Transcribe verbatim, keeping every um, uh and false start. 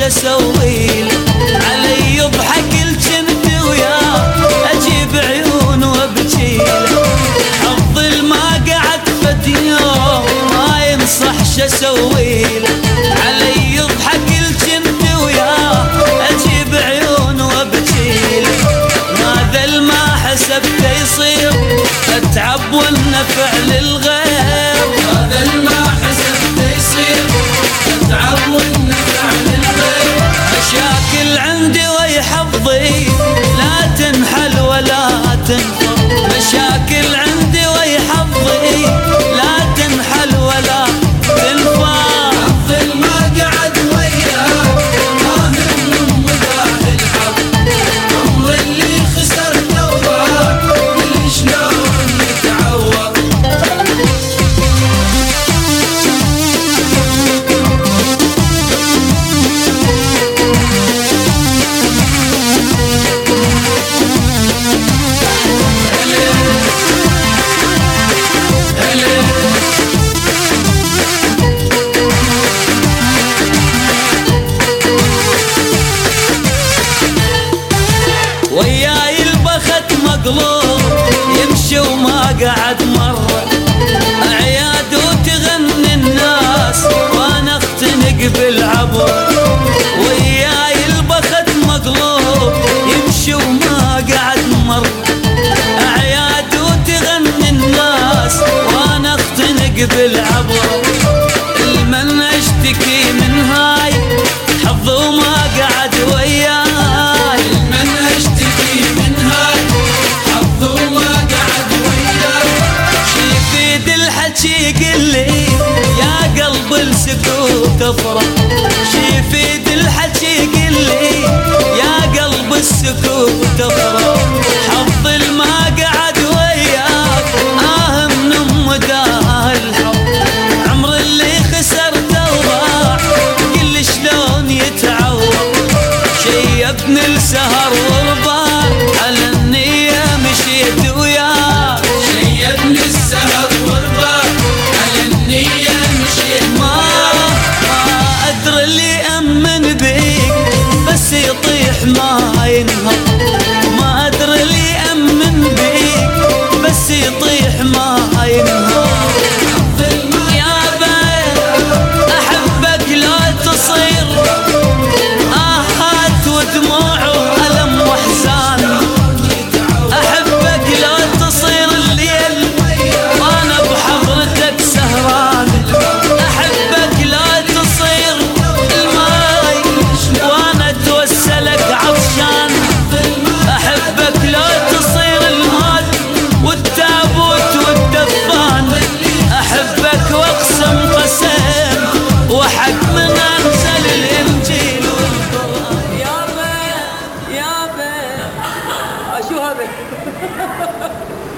اسويله، علي يضحك الجنت وياه اجيب عيون وابجيله، حظ الما قعد فد يوم ما ينصح شسويله، علي يضحك الجنت وياه اجيب عيون وابجيله، هذا الما حسبته يصير اتعب والنفع للغير، هذا الما حسبته يصير اتعب والنفع للغير، مشاكل عندي ويا حظي لا تنحل ولا تنفر، مشاكل عندي ويا حظي لا تنحل ولا تنفر، حظ الما قعد وياه ما من مداح الحظ، عمر اللي خسرته وراح اللي شلون يتعوض. وياي البخت مقلوب يمشي وما قعد مرة، أعياد وتغني الناس وانا اختنق بالعبر، وياي البخت مقلوب يمشي وما قعد مرة، أعياد وتغني الناس وانا اختنق بالعبر، المن اشتكي من هاي حظ وما قعد وياي، من اشتكي من هاي حظ وما قعد وياي، شي يفيد الحكي قلي يا قلب السكوت افرح، شي يفيد الحكي قلي يا قلب السكوت افرح، حظ الما قعد وياك آه من مداه الحظ، عمر اللي خسرته وضاع قل شلون يتعوض، شيبني السهر والبار على النية مشيت وياك، شيبني السهر والبار على النية مشيت ما ما ادري اللي امن بيك بس يطيح ما ينهض، ما ادري اللي امن بيك بس يطيح ما ينهض، يا بيت احبك لا تصير آهات ودموع وألم وأحزان، أحبك لا تصير الليل وأنا بحضرتك سهران، أحبك لا تصير الماي وأنا أتوسلك عطشان، أحبك لا تصير المال والتابوت والدفان، أحبك وأقسم قسم وحق من أنزل الإنجيل والقرآن. يابا يابا شو هذا؟